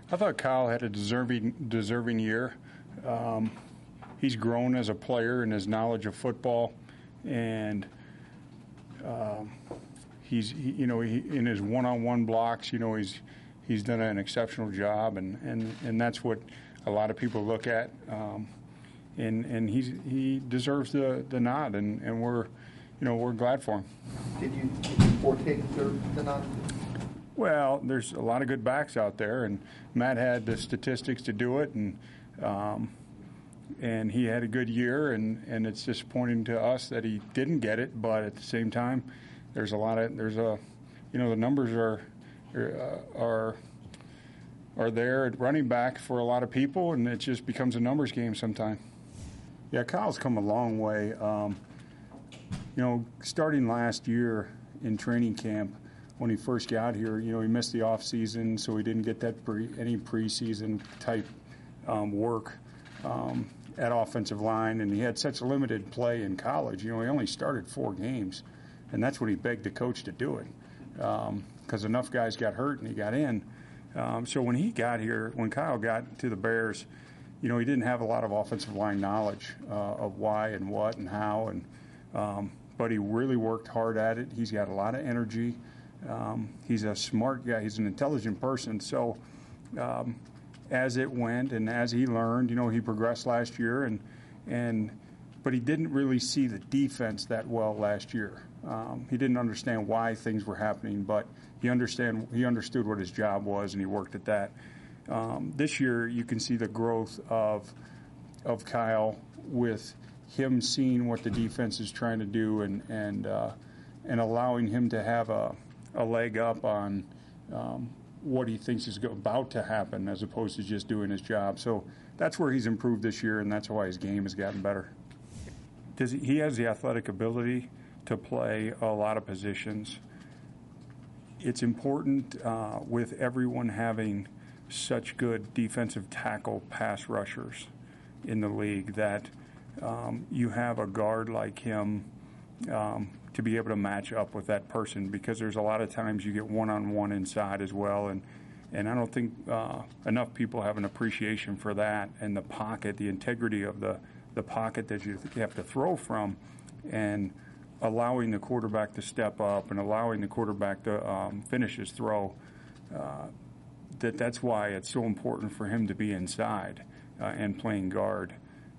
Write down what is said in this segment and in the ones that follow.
I thought Kyle had a deserving year. He's grown as a player in his knowledge of football, and in his one-on-one blocks, he's done an exceptional job, and that's what a lot of people look at. And he deserves the nod, and we're glad for him. Did you foretake the nod? Well, there's a lot of good backs out there, and Matt had the statistics to do it, and he had a good year, and it's disappointing to us that he didn't get it. But at the same time, the numbers are there at running back for a lot of people, and it just becomes a numbers game sometimes. Yeah, Kyle's come a long way. Starting last year in training camp, when he first got here, he missed the off season, so he didn't get that any preseason type work at offensive line, and he had such limited play in college. He only started 4 games, and that's when he begged the coach to do it, because enough guys got hurt and he got in. So when he got here, when Kyle got to the Bears, he didn't have a lot of offensive line knowledge of why and what and how, but he really worked hard at it. He's got a lot of energy. He's a smart guy. He's an intelligent person. So as it went and as he learned, he progressed last year, but he didn't really see the defense that well last year. He didn't understand why things were happening, but he understood what his job was, and he worked at that. This year, you can see the growth of Kyle with him seeing what the defense is trying to do and allowing him to have a leg up on what he thinks is about to happen as opposed to just doing his job. So that's where he's improved this year, and that's why his game has gotten better. He has the athletic ability to play a lot of positions. It's important with everyone having such good defensive tackle pass rushers in the league that you have a guard like him to be able to match up with that person, because there's a lot of times you get one-on-one inside as well, and I don't think enough people have an appreciation for that, and the pocket, the integrity of the pocket that you have to throw from, and allowing the quarterback to step up and allowing the quarterback to finish his throw. That's why it's so important for him to be inside and playing guard.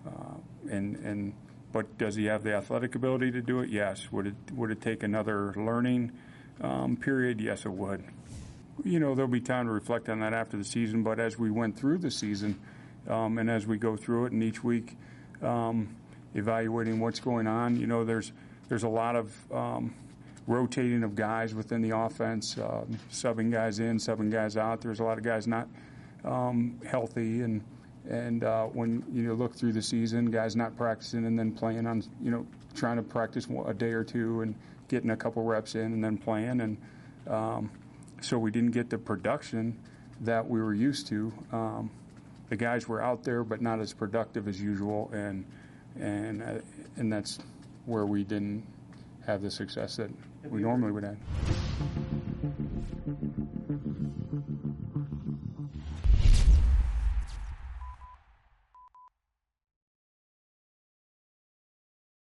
But does he have the athletic ability to do it? Yes. Would it take another learning period? Yes, it would. There'll be time to reflect on that after the season, but as we went through the season and as we go through it, and each week evaluating what's going on, there's a lot of rotating of guys within the offense, subbing guys in, subbing guys out. There's a lot of guys not healthy, and when you look through the season, guys not practicing and then playing on, trying to practice a day or two and getting a couple reps in and then playing, and so we didn't get the production that we were used to. The guys were out there, but not as productive as usual, and that's where we didn't have the success that we normally would have.